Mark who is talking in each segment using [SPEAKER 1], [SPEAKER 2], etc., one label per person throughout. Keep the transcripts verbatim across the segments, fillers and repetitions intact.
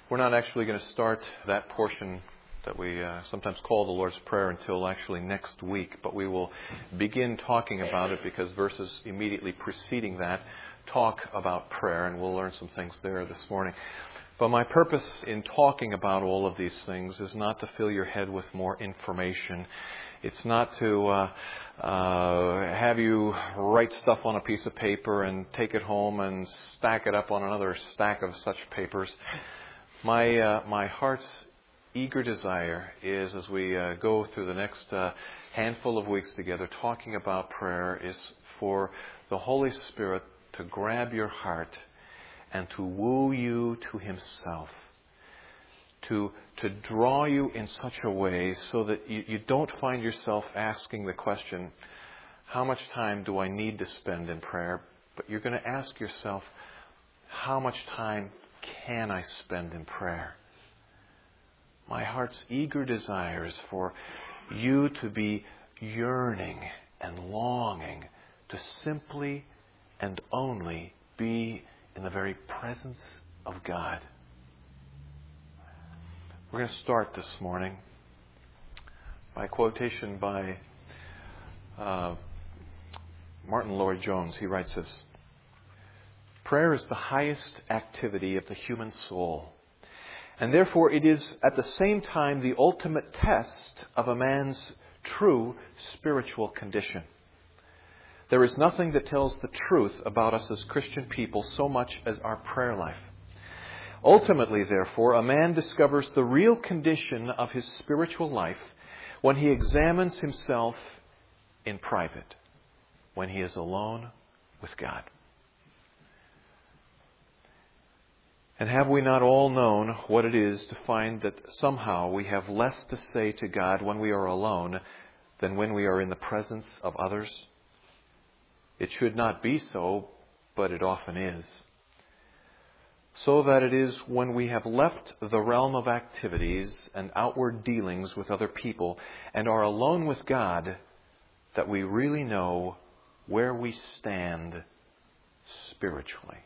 [SPEAKER 1] We're not actually going to start that portion that we uh, sometimes call the Lord's Prayer until actually next week, but we will begin talking about it because verses immediately preceding that talk about prayer, and we'll learn some things there this morning. But my purpose in talking about all of these things is not to fill your head with more information. It's not to uh, uh, have you write stuff on a piece of paper and take it home and stack it up on another stack of such papers. My uh, my heart's eager desire is, as we uh, go through the next uh, handful of weeks together talking about prayer, is for the Holy Spirit to grab your heart and to woo you to Himself, to to draw you in such a way so that you, you don't find yourself asking the question, how much time do I need to spend in prayer? But you're going to ask yourself, how much time can I spend in prayer? My heart's eager desire is for you to be yearning and longing to simply and only be in the very presence of God. We're going to start this morning by a quotation by uh, Martin Lloyd-Jones. He writes this: "Prayer is the highest activity of the human soul, and therefore it is at the same time the ultimate test of a man's true spiritual condition. There is nothing that tells the truth about us as Christian people so much as our prayer life. Ultimately, therefore, a man discovers the real condition of his spiritual life when he examines himself in private, when he is alone with God." And have we not all known what it is to find that somehow we have less to say to God when we are alone than when we are in the presence of others? It should not be so, but it often is. So that it is when we have left the realm of activities and outward dealings with other people and are alone with God that we really know where we stand spiritually.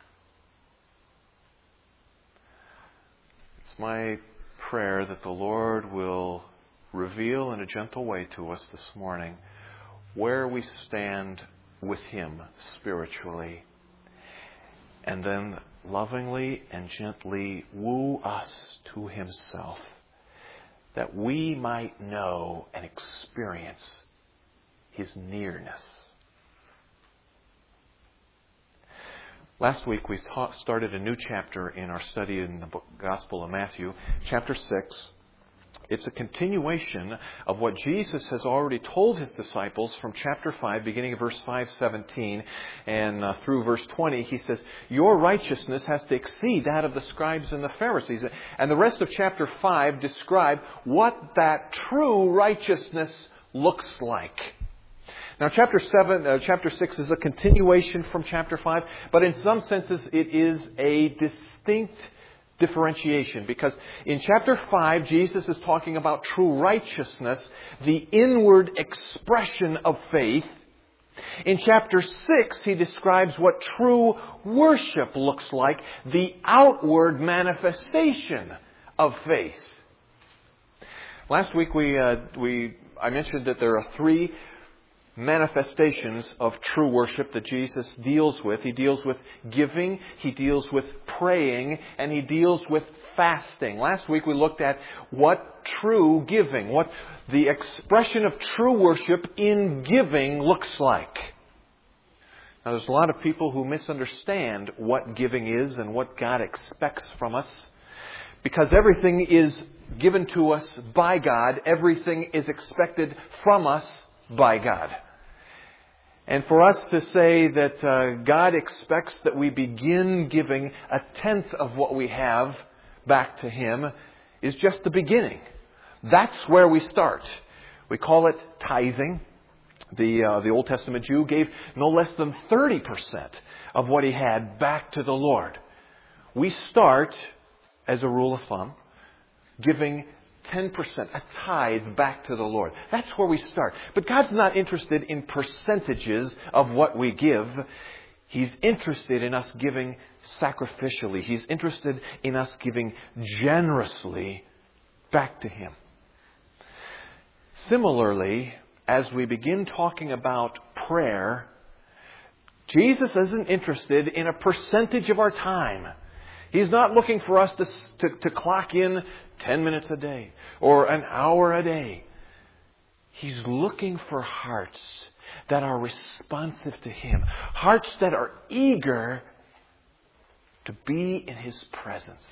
[SPEAKER 1] It's my prayer that the Lord will reveal in a gentle way to us this morning where we stand with Him spiritually, and then lovingly and gently woo us to Himself, that we might know and experience His nearness. Last week we taught, started a new chapter in our study in the book, Gospel of Matthew, chapter six. It's a continuation of what Jesus has already told His disciples from chapter five, beginning of verse five seventeen, and uh, through verse twenty. He says, your righteousness has to exceed that of the scribes and the Pharisees. And the rest of chapter five describe what that true righteousness looks like. Now, chapter seven, uh, chapter six is a continuation from chapter five, but in some senses it is a distinct differentiation, because in chapter five, Jesus is talking about true righteousness, the inward expression of faith. In chapter six, he describes what true worship looks like, the outward manifestation of faith. Last week, we uh, we I mentioned that there are three manifestations of true worship that Jesus deals with. He deals with giving, He deals with praying, and He deals with fasting. Last week we looked at what true giving, what the expression of true worship in giving looks like. Now, there's a lot of people who misunderstand what giving is and what God expects from us. Because everything is given to us by God, everything is expected from us by God. And for us to say that uh, God expects that we begin giving a tenth of what we have back to Him is just the beginning. That's where we start. We call it tithing. The uh, the Old Testament Jew gave no less than thirty percent of what he had back to the Lord. We start, as a rule of thumb, giving ten percent, a tithe back to the Lord. That's where we start. But God's not interested in percentages of what we give. He's interested in us giving sacrificially. He's interested in us giving generously back to Him. Similarly, as we begin talking about prayer, Jesus isn't interested in a percentage of our time. He's not looking for us to, to, to clock in ten minutes a day or an hour a day. He's looking for hearts that are responsive to Him. Hearts that are eager to be in His presence.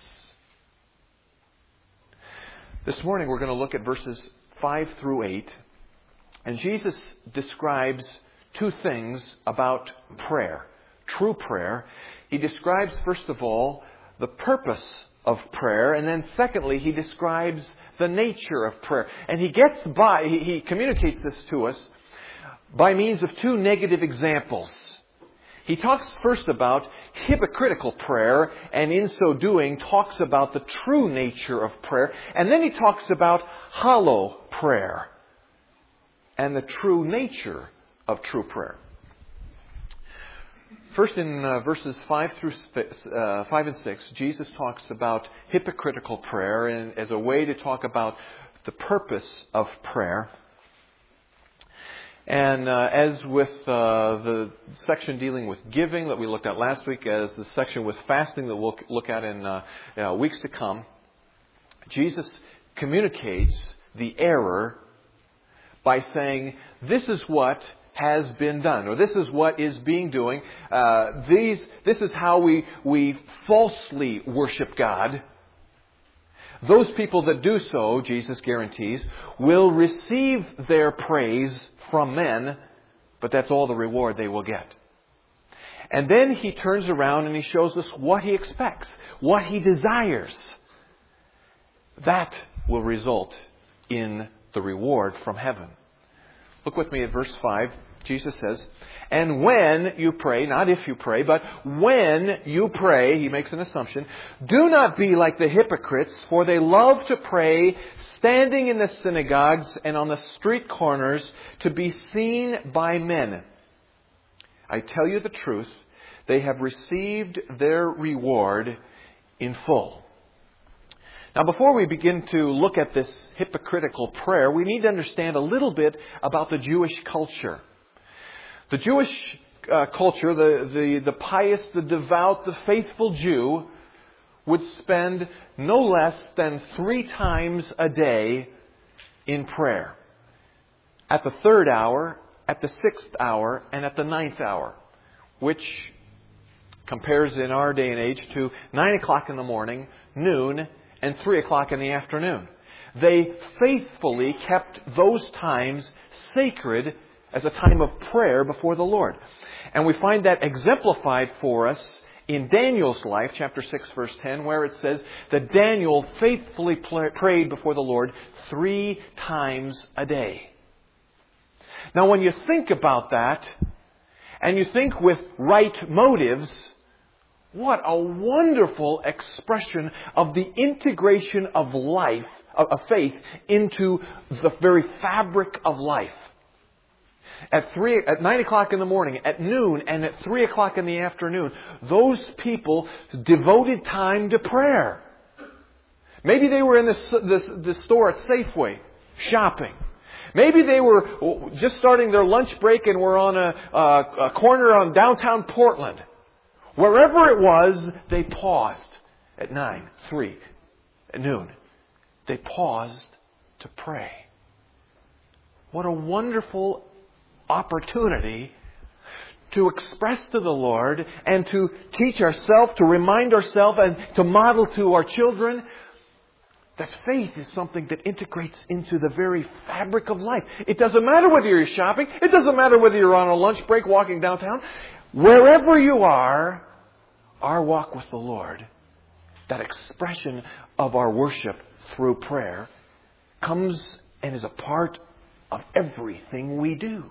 [SPEAKER 1] This morning we're going to look at verses five through eight. And Jesus describes two things about prayer. True prayer. He describes, first of all, the purpose of prayer. And then secondly, He describes the nature of prayer. And He gets by, He, he communicates this to us by means of two negative examples. He talks first about hypocritical prayer, and in so doing talks about the true nature of prayer. And then He talks about hollow prayer and the true nature of true prayer. First, in uh, verses five through uh, five and six, Jesus talks about hypocritical prayer and as a way to talk about the purpose of prayer. And uh, as with uh, the section dealing with giving that we looked at last week, as the section with fasting that we'll look at in uh, uh, weeks to come, Jesus communicates the error by saying, this is what has been done, or this is what is being doing. Uh, these, this is how we, we falsely worship God. Those people that do so, Jesus guarantees, will receive their praise from men, but that's all the reward they will get. And then He turns around and He shows us what He expects, what He desires. That will result in the reward from heaven. Look with me at verse five. Jesus says, and when you pray, not if you pray, but when you pray, He makes an assumption, do not be like the hypocrites, for they love to pray standing in the synagogues and on the street corners to be seen by men. I tell you the truth, they have received their reward in full. Now, before we begin to look at this hypocritical prayer, we need to understand a little bit about the Jewish culture. The Jewish uh, culture, the, the, the pious, the devout, the faithful Jew would spend no less than three times a day in prayer. At the third hour, at the sixth hour, and at the ninth hour, which compares in our day and age to nine o'clock in the morning, noon, and three o'clock in the afternoon. They faithfully kept those times sacred as a time of prayer before the Lord. And we find that exemplified for us in Daniel's life, chapter six, verse ten, where it says that Daniel faithfully prayed before the Lord three times a day. Now, when you think about that, and you think with right motives, what a wonderful expression of the integration of life, of faith, into the very fabric of life. At three, at nine o'clock in the morning, at noon, and at three o'clock in the afternoon, those people devoted time to prayer. Maybe they were in the, the, the store at Safeway shopping. Maybe they were just starting their lunch break and were on a, a, a corner on downtown Portland. Wherever it was, they paused at nine, three, at noon. They paused to pray. What a wonderful opportunity to express to the Lord and to teach ourselves, to remind ourselves, and to model to our children that faith is something that integrates into the very fabric of life. It doesn't matter whether you're shopping. It doesn't matter whether you're on a lunch break walking downtown. Wherever you are, our walk with the Lord, that expression of our worship through prayer, comes and is a part of everything we do.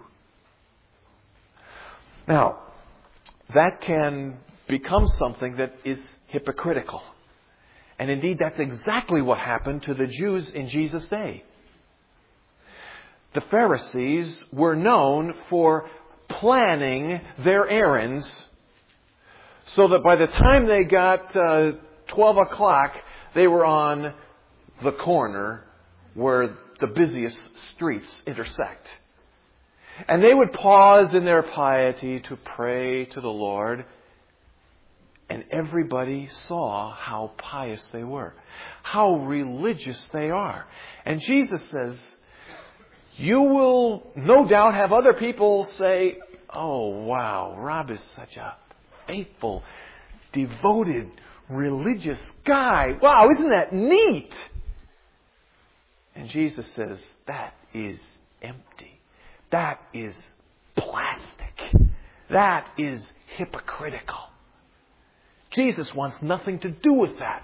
[SPEAKER 1] Now, that can become something that is hypocritical. And indeed, that's exactly what happened to the Jews in Jesus' day. The Pharisees were known for planning their errands so that by the time they got uh, twelve o'clock, they were on the corner where the busiest streets intersect. And they would pause in their piety to pray to the Lord. And everybody saw how pious they were, how religious they are. And Jesus says, you will no doubt have other people say, oh, wow, Rob is such a faithful, devoted, religious guy. Wow, isn't that neat? And Jesus says, that is empty. That is plastic. That is hypocritical. Jesus wants nothing to do with that.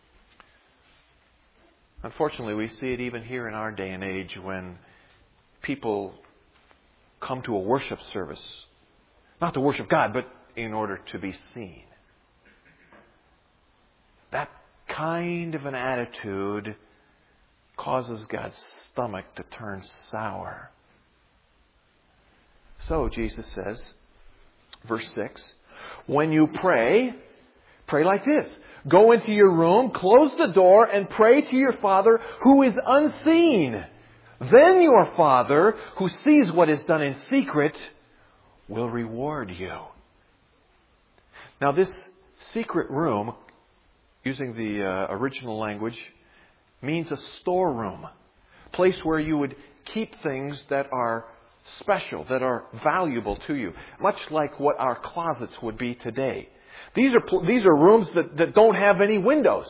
[SPEAKER 1] Unfortunately, we see it even here in our day and age when people come to a worship service, not to worship God, but in order to be seen. That kind of an attitude causes God's stomach to turn sour. So, Jesus says, verse six, when you pray, pray like this. Go into your room, close the door, and pray to your Father who is unseen. Then your Father, who sees what is done in secret, will reward you. Now this secret room, using the uh, original language, means a storeroom. A place where you would keep things that are special, that are valuable to you. Much like what our closets would be today. These are, these are rooms that, that don't have any windows.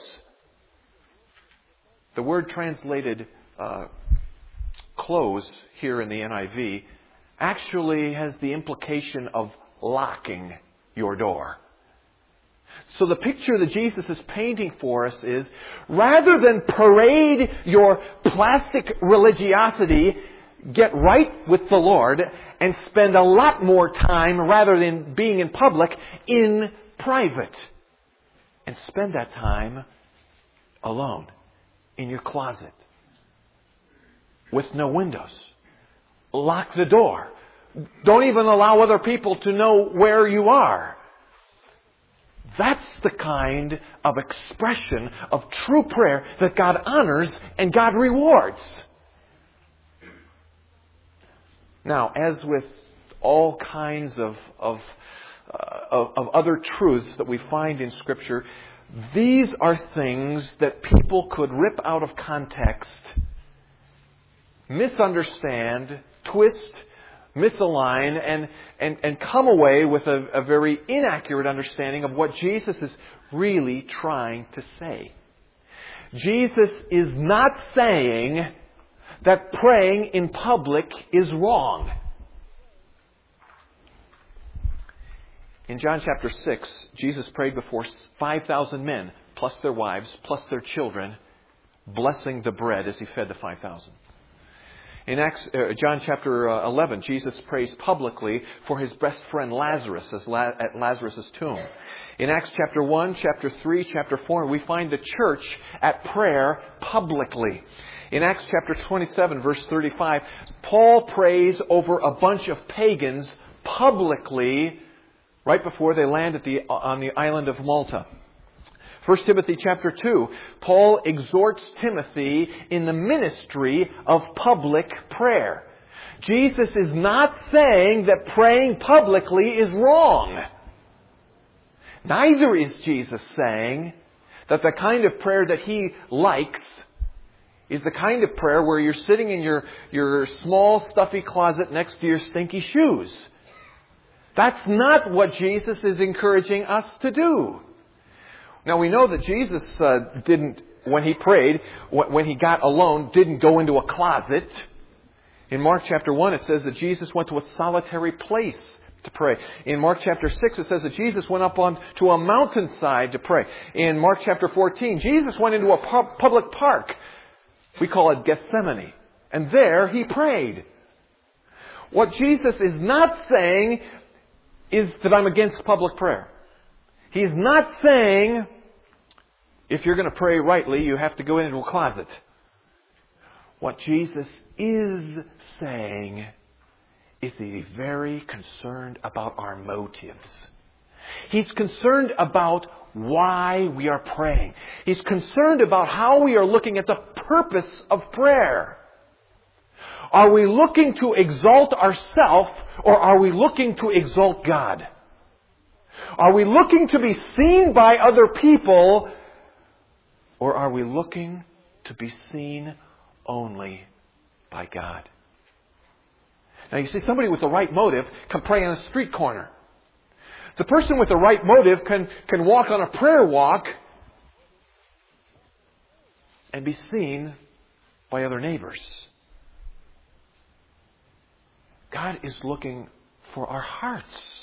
[SPEAKER 1] The word translated uh, close here in the N I V actually has the implication of locking your door. So the picture that Jesus is painting for us is, rather than parade your plastic religiosity, get right with the Lord and spend a lot more time, rather than being in public, in private. And spend that time alone, in your closet, with no windows. Lock the door. Don't even allow other people to know where you are. That's the kind of expression of true prayer that God honors and God rewards. Now, as with all kinds of, of, uh, of, of other truths that we find in Scripture, these are things that people could rip out of context, misunderstand, twist, misalign, and, and, and come away with a, a very inaccurate understanding of what Jesus is really trying to say. Jesus is not saying that praying in public is wrong. In John chapter six, Jesus prayed before five thousand men, plus their wives, plus their children, blessing the bread as He fed the five thousand. In Acts, uh, John chapter uh, eleven, Jesus prays publicly for His best friend Lazarus as La- at Lazarus' tomb. In Acts chapter one, chapter three, chapter four, we find the church at prayer publicly. In Acts chapter twenty-seven, verse thirty-five, Paul prays over a bunch of pagans publicly right before they land at the, on the island of Malta. First Timothy chapter two, Paul exhorts Timothy in the ministry of public prayer. Jesus is not saying that praying publicly is wrong. Neither is Jesus saying that the kind of prayer that He likes is the kind of prayer where you're sitting in your, your small stuffy closet next to your stinky shoes. That's not what Jesus is encouraging us to do. Now we know that Jesus uh, didn't, when He prayed, when He got alone, didn't go into a closet. In Mark chapter one it says that Jesus went to a solitary place to pray. In Mark chapter six it says that Jesus went up on to a mountainside to pray. In Mark chapter fourteen, Jesus went into a pu- public park. We call it Gethsemane. And there He prayed. What Jesus is not saying is that I'm against public prayer. He's not saying if you're going to pray rightly, you have to go into a closet. What Jesus is saying is that He's very concerned about our motives. He's concerned about why we are praying. He's concerned about how we are looking at the purpose of prayer. Are we looking to exalt ourselves, or are we looking to exalt God? Are we looking to be seen by other people, or are we looking to be seen only by God? Now you see, somebody with the right motive can pray on a street corner. The person with the right motive can, can walk on a prayer walk and be seen by other neighbors. God is looking for our hearts.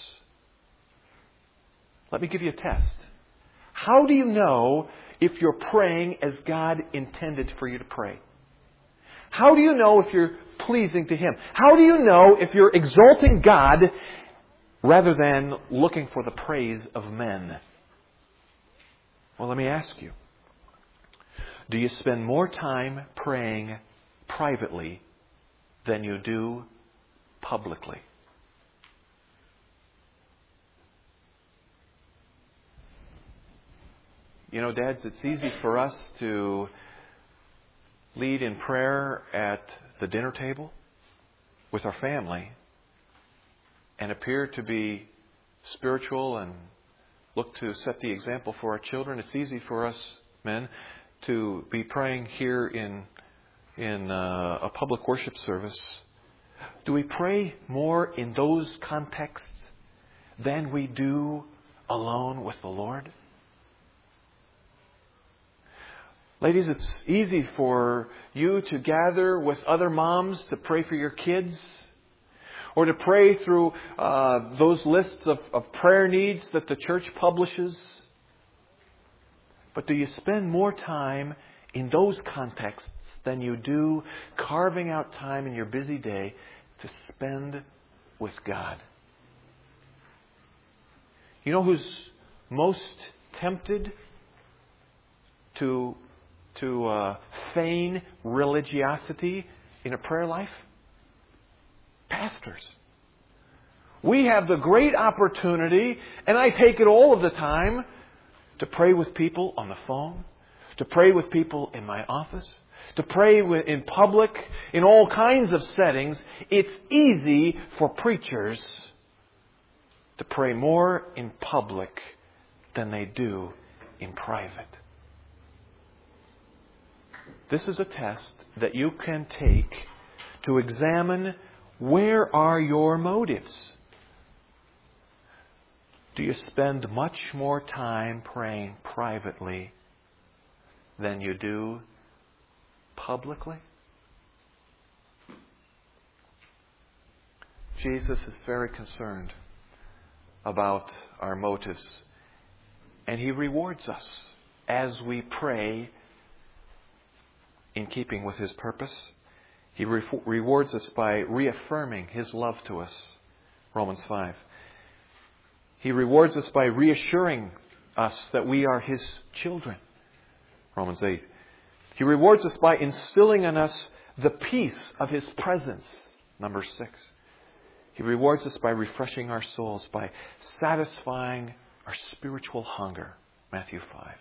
[SPEAKER 1] Let me give you a test. How do you know if you're praying as God intended for you to pray? How do you know if you're pleasing to Him? How do you know if you're exalting God rather than looking for the praise of men? Well, let me ask you. Do you spend more time praying privately than you do publicly? You know, dads, it's easy for us to lead in prayer at the dinner table with our family and appear to be spiritual and look to set the example for our children. It's easy for us men to be praying here in in uh, a public worship service. Do we pray more in those contexts than we do alone with the Lord? Ladies, it's easy for you to gather with other moms to pray for your kids, or to pray through uh, those lists of, of prayer needs that the church publishes. But do you spend more time in those contexts than you do carving out time in your busy day to spend with God? You know who's most tempted to to uh, feign religiosity in a prayer life? Pastors. We have the great opportunity, and I take it all of the time, to pray with people on the phone, to pray with people in my office, to pray with, in public, in all kinds of settings. It's easy for preachers to pray more in public than they do in private. This is a test that you can take to examine, where are your motives? Do you spend much more time praying privately than you do publicly? Jesus is very concerned about our motives, and He rewards us as we pray in keeping with His purpose. He re- rewards us by reaffirming His love to us. Romans five. He rewards us by reassuring us that we are His children. Romans eight. He rewards us by instilling in us the peace of His presence. Numbers six. He rewards us by refreshing our souls, by satisfying our spiritual hunger. Matthew five.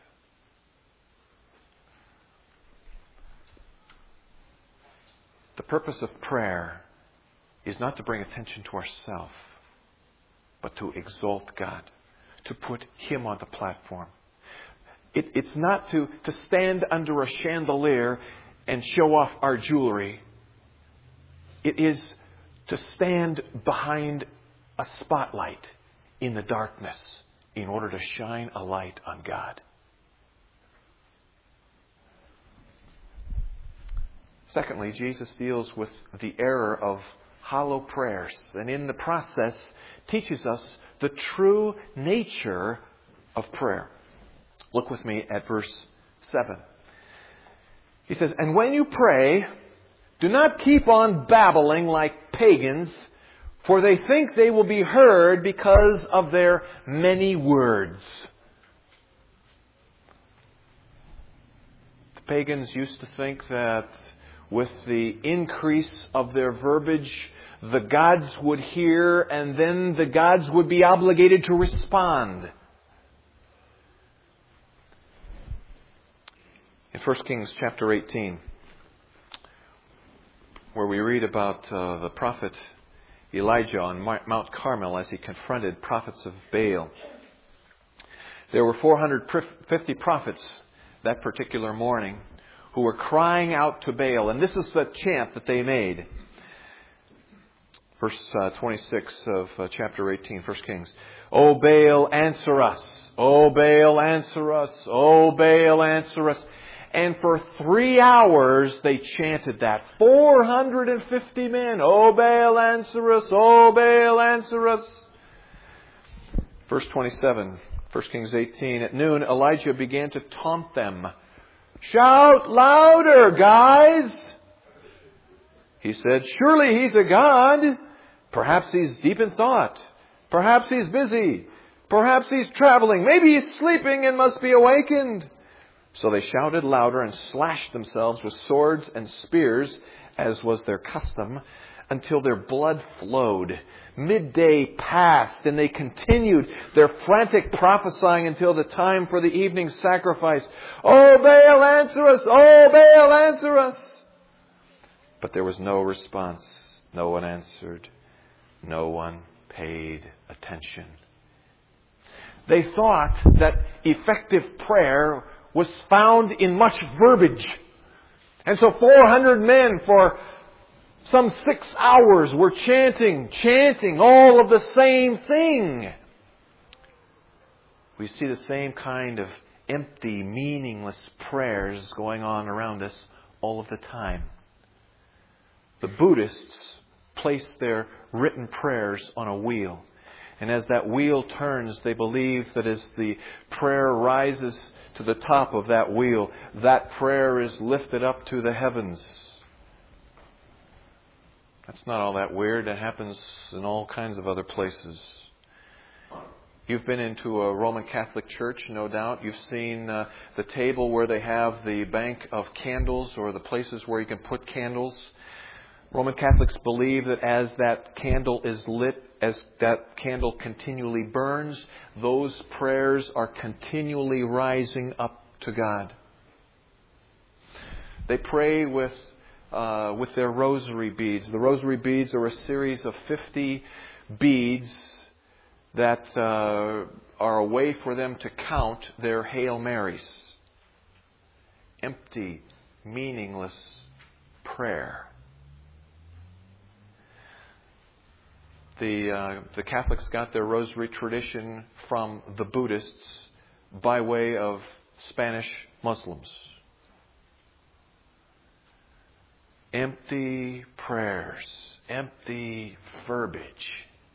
[SPEAKER 1] The purpose of prayer is not to bring attention to ourselves, but to exalt God, to put Him on the platform. It, it's not to, to stand under a chandelier and show off our jewelry. It is to stand behind a spotlight in the darkness in order to shine a light on God. Secondly, Jesus deals with the error of hollow prayers, and in the process teaches us the true nature of prayer. Look with me at verse seven. He says, "And when you pray, do not keep on babbling like pagans, for they think they will be heard because of their many words." The pagans used to think that with the increase of their verbiage, the gods would hear, and then the gods would be obligated to respond. In First Kings chapter eighteen, where we read about uh, the prophet Elijah on Mount Carmel as he confronted prophets of Baal. There were four hundred fifty prophets that particular morning who were crying out to Baal. And this is the chant that they made. Verse uh, twenty-six of uh, chapter eighteen, First Kings. O Baal, answer us. O Baal, answer us. O Baal, answer us. And for three hours they chanted that. four hundred fifty men. O Baal, answer us. O Baal, answer us. Verse twenty-seven, First Kings eighteen. At noon, Elijah began to taunt them. Shout louder, guys! He said, surely he's a god. Perhaps he's deep in thought. Perhaps he's busy. Perhaps he's traveling. Maybe he's sleeping and must be awakened. So they shouted louder and slashed themselves with swords and spears, as was their custom, until their blood flowed. Midday passed, and they continued their frantic prophesying until the time for the evening sacrifice. O Baal, answer us! O Baal, answer us! But there was no response. No one answered. No one paid attention. They thought that effective prayer was found in much verbiage. And so four hundred men for some six hours were chanting, chanting all of the same thing. We see the same kind of empty, meaningless prayers going on around us all of the time. The Buddhists place their written prayers on a wheel. And as that wheel turns, they believe that as the prayer rises to the top of that wheel, that prayer is lifted up to the heavens. That's not all that weird. It happens in all kinds of other places. You've been into a Roman Catholic church, no doubt. You've seen uh, the table where they have the bank of candles, or the places where you can put candles. Roman Catholics believe that as that candle is lit, as that candle continually burns, those prayers are continually rising up to God. They pray with uh, with their rosary beads. The rosary beads are a series of fifty beads that uh, are a way for them to count their Hail Marys. Empty, meaningless prayer. The uh, the Catholics got their rosary tradition from the Buddhists by way of Spanish Muslims. Empty prayers, empty verbiage.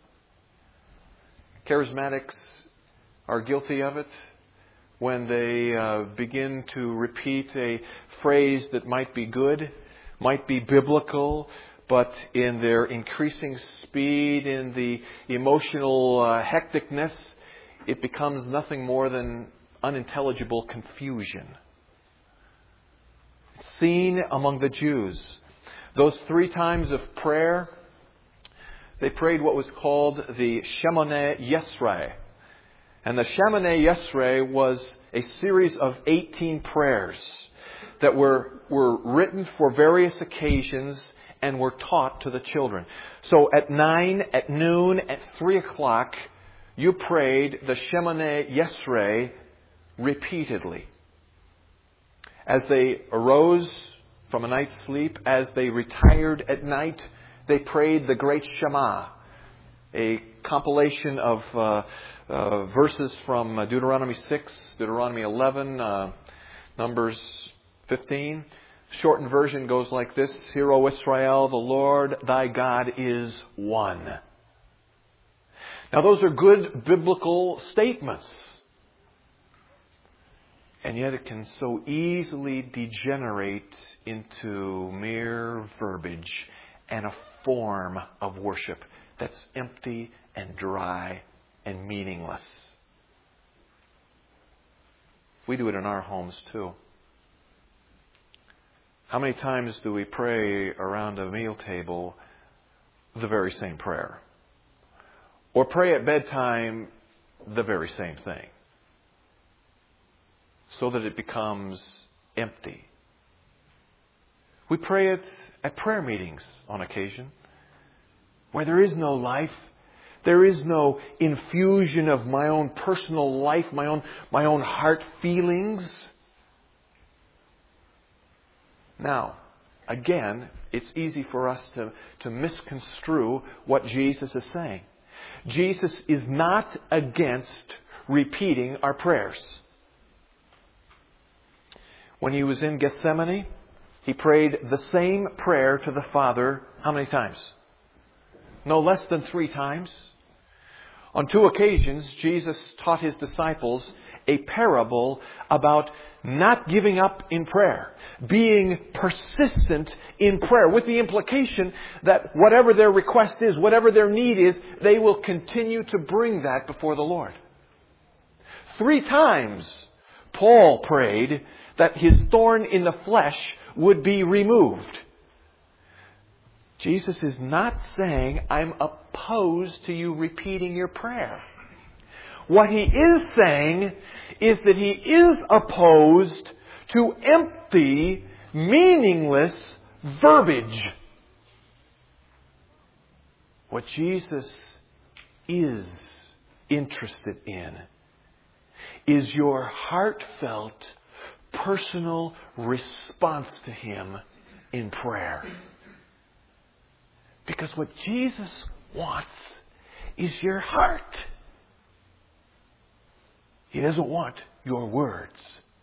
[SPEAKER 1] Charismatics are guilty of it when they uh, begin to repeat a phrase that might be good, might be biblical, but in their increasing speed, in the emotional uh, hecticness, it becomes nothing more than unintelligible confusion. It's seen among the Jews. Those three times of prayer, they prayed what was called the Shemoneh Yesrei. And the Shemoneh Yesrei was a series of eighteen prayers that were, were written for various occasions and were taught to the children. So at nine, at noon, at three o'clock, you prayed the Shemoneh Yesrei repeatedly. As they arose from a night's sleep, as they retired at night, they prayed the Great Shema, a compilation of uh, uh, verses from Deuteronomy six, Deuteronomy eleven, uh, Numbers fifteen. Shortened version goes like this: Hear, O Israel, the Lord thy God is one. Now those are good biblical statements. And yet it can so easily degenerate into mere verbiage and a form of worship that's empty and dry and meaningless. We do it in our homes too. How many times do we pray around a meal table the very same prayer. Or pray at bedtime the very same thing. So that it becomes empty. We pray it at prayer meetings on occasion, where there is no life. There is no infusion of my own personal life, my own, my own heart feelings. Now, again, it's easy for us to, to misconstrue what Jesus is saying. Jesus is not against repeating our prayers. When he was in Gethsemane, he prayed the same prayer to the Father how many times? No less than three times. On two occasions, Jesus taught his disciples a parable about not giving up in prayer, being persistent in prayer, with the implication that whatever their request is, whatever their need is, they will continue to bring that before the Lord. Three times, Paul prayed that his thorn in the flesh would be removed. Jesus is not saying, I'm opposed to you repeating your prayer. What he is saying is that he is opposed to empty, meaningless verbiage. What Jesus is interested in is your heartfelt, personal response to him in prayer. Because what Jesus wants is your heart. He doesn't want your words.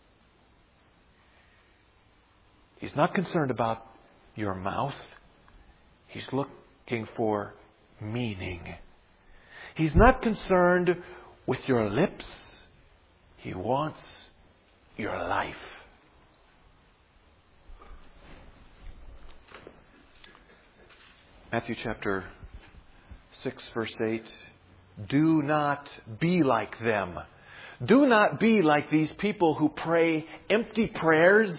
[SPEAKER 1] He's not concerned about your mouth. He's looking for meaning. He's not concerned with your lips. He wants your life. Matthew chapter six, verse eight. Do not be like them. Do not be like these people who pray empty prayers.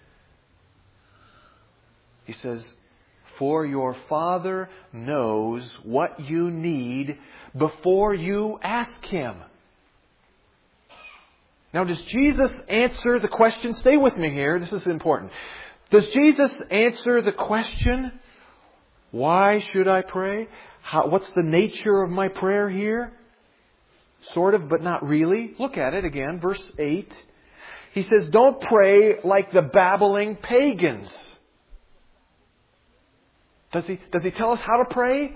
[SPEAKER 1] He says, for your Father knows what you need before you ask Him. Now, does Jesus answer the question? Stay with me here. This is important. Does Jesus answer the question, why should I pray? How, what's the nature of my prayer here? Sort of, but not really. Look at it again, verse eight. He says, don't pray like the babbling pagans. Does he, does he tell us how to pray?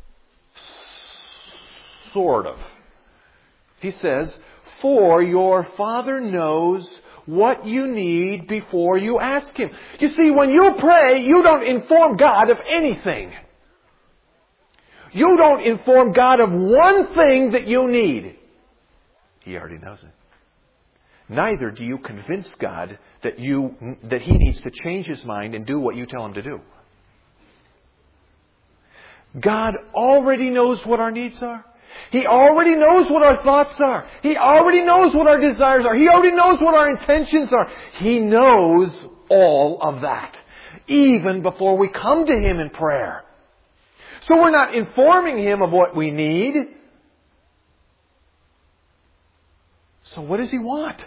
[SPEAKER 1] Sort of. He says, for your Father knows what you need before you ask Him. You see, when you pray, you don't inform God of anything. You don't inform God of one thing that you need. He already knows it. Neither do you convince God that you that He needs to change His mind and do what you tell Him to do. God already knows what our needs are. He already knows what our thoughts are. He already knows what our desires are. He already knows what our intentions are. He knows all of that, even before we come to Him in prayer. So we're not informing Him of what we need. So what does He want?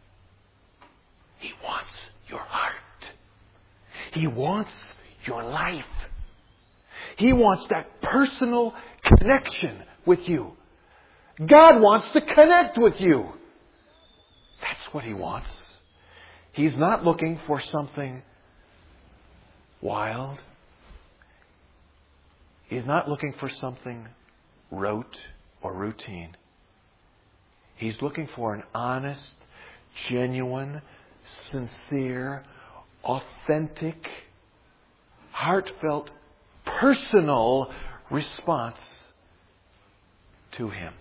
[SPEAKER 1] He wants your heart. He wants your life. He wants that personal connection with you. God wants to connect with you. That's what He wants. He's not looking for something wild. He's not looking for something rote or routine. He's looking for an honest, genuine, sincere, authentic, heartfelt, personal response to Him.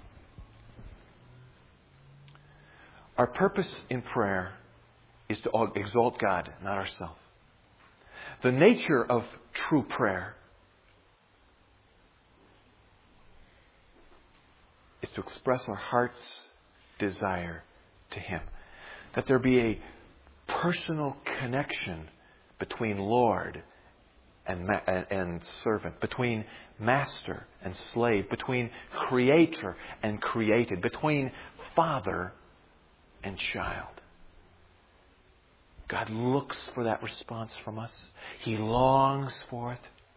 [SPEAKER 1] Our purpose in prayer is to exalt God, not ourselves. The nature of true prayer is to express our heart's desire to Him. That there be a personal connection between Lord and, ma- and servant, between master and slave, between creator and created, between father and child. God looks for that response from us. He longs for it.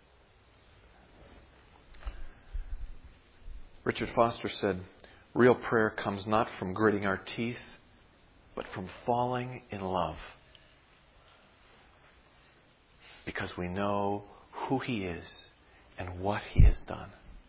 [SPEAKER 1] Richard Foster said, real prayer comes not from gritting our teeth, but from falling in love. Because we know who He is and what He has done.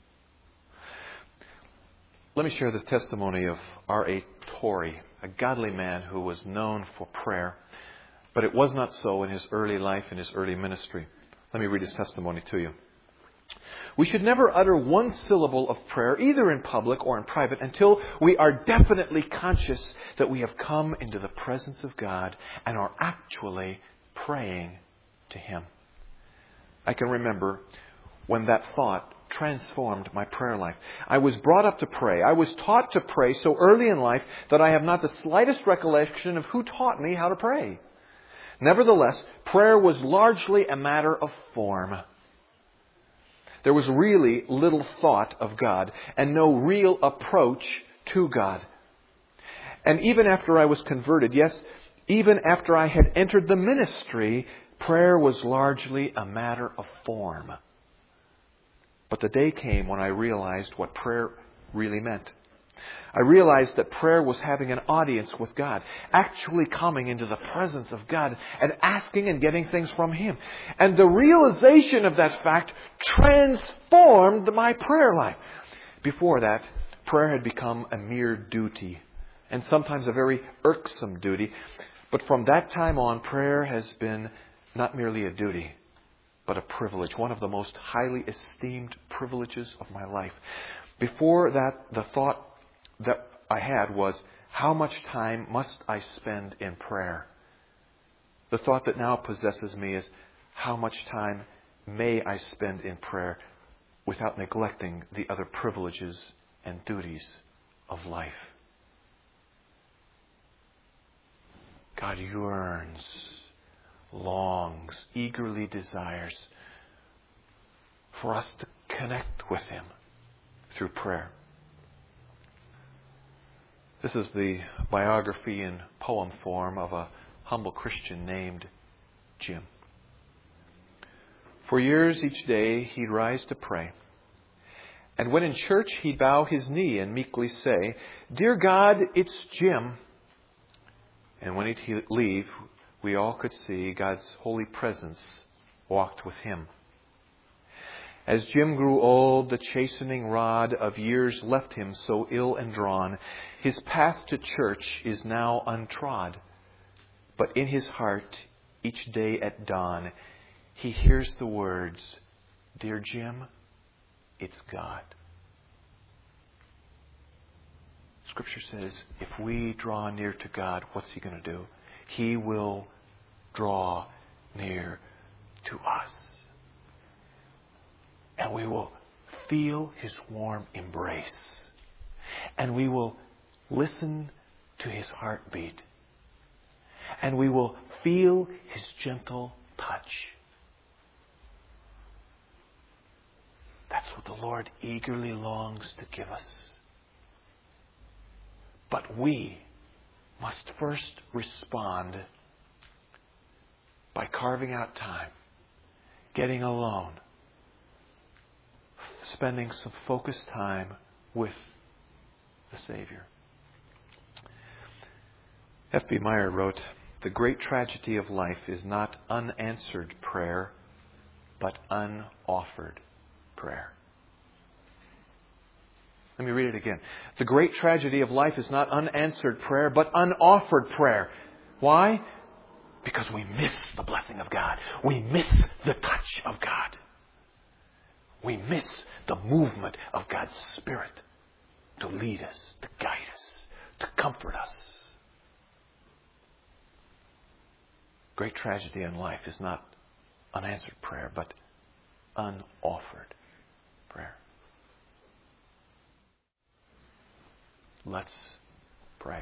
[SPEAKER 1] Let me share the testimony of R A Torrey, a godly man who was known for prayer, but it was not so in his early life, in his early ministry. Let me read his testimony to you. We should never utter one syllable of prayer, either in public or in private, until we are definitely conscious that we have come into the presence of God and are actually praying to Him. I can remember when that thought transformed my prayer life. I was brought up to pray. I was taught to pray so early in life that I have not the slightest recollection of who taught me how to pray. Nevertheless, prayer was largely a matter of form. There was really little thought of God and no real approach to God. And even after I was converted, yes, even after I had entered the ministry, prayer was largely a matter of form. But the day came when I realized what prayer really meant. I realized that prayer was having an audience with God, actually coming into the presence of God and asking and getting things from Him. And the realization of that fact transformed my prayer life. Before that, prayer had become a mere duty, and sometimes a very irksome duty. But from that time on, prayer has been not merely a duty, but a privilege, one of the most highly esteemed privileges of my life. Before that, the thought that I had was, how much time must I spend in prayer? The thought that now possesses me is, how much time may I spend in prayer without neglecting the other privileges and duties of life? God yearns, longs, eagerly desires for us to connect with Him through prayer. This is the biography in poem form of a humble Christian named Jim. For years each day he'd rise to pray. And when in church he'd bow his knee and meekly say, "Dear God, it's Jim." And when he'd leave, we all could see God's holy presence walked with him. As Jim grew old, the chastening rod of years left him so ill and drawn. His path to church is now untrod. But in his heart, each day at dawn, he hears the words, "Dear Jim, it's God." Scripture says, if we draw near to God, what's He going to do? He will draw near to us. And we will feel His warm embrace. And we will listen to His heartbeat. And we will feel His gentle touch. That's what the Lord eagerly longs to give us. But we must first respond by carving out time, getting alone, spending some focused time with the Savior. F B Meyer wrote, "The great tragedy of life is not unanswered prayer, but unoffered prayer." Let me read it again. The great tragedy of life is not unanswered prayer, but unoffered prayer. Why? Because we miss the blessing of God. We miss the touch of God. We miss the movement of God's Spirit to lead us, to guide us, to comfort us. Great tragedy in life is not unanswered prayer, but unoffered prayer. Let's pray.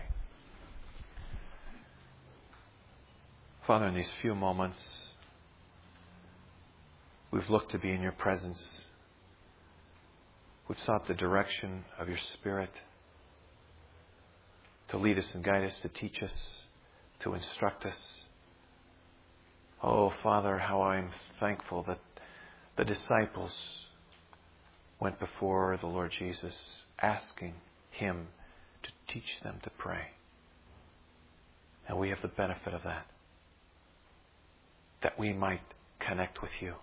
[SPEAKER 1] Father, in these few moments, We've looked to be in your presence. We've sought the direction of your Spirit to lead us and guide us, to teach us, to instruct us. Oh, Father, how I'm thankful that the disciples went before the Lord Jesus, asking Him to teach them to pray. And we have the benefit of that, that we might connect with you,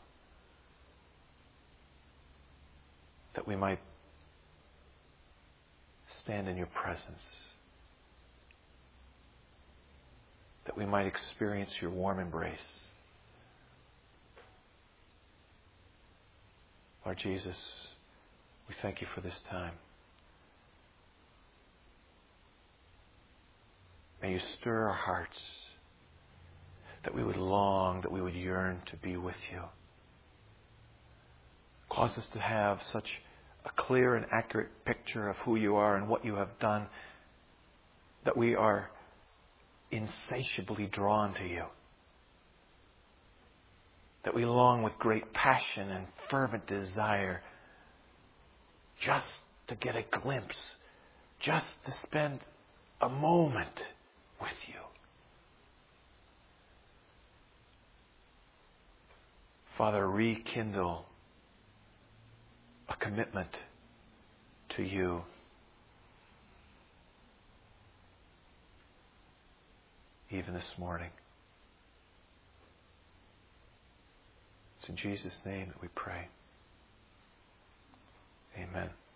[SPEAKER 1] that we might stand in your presence, that we might experience your warm embrace. Lord Jesus, we thank you for this time. May you stir our hearts, that we would long, that we would yearn to be with you. Cause us to have such a clear and accurate picture of who you are and what you have done, that we are insatiably drawn to you. That we long with great passion and fervent desire just to get a glimpse, just to spend a moment with you. Father, rekindle a commitment to you. Even this morning. It's in Jesus' name that we pray. Amen.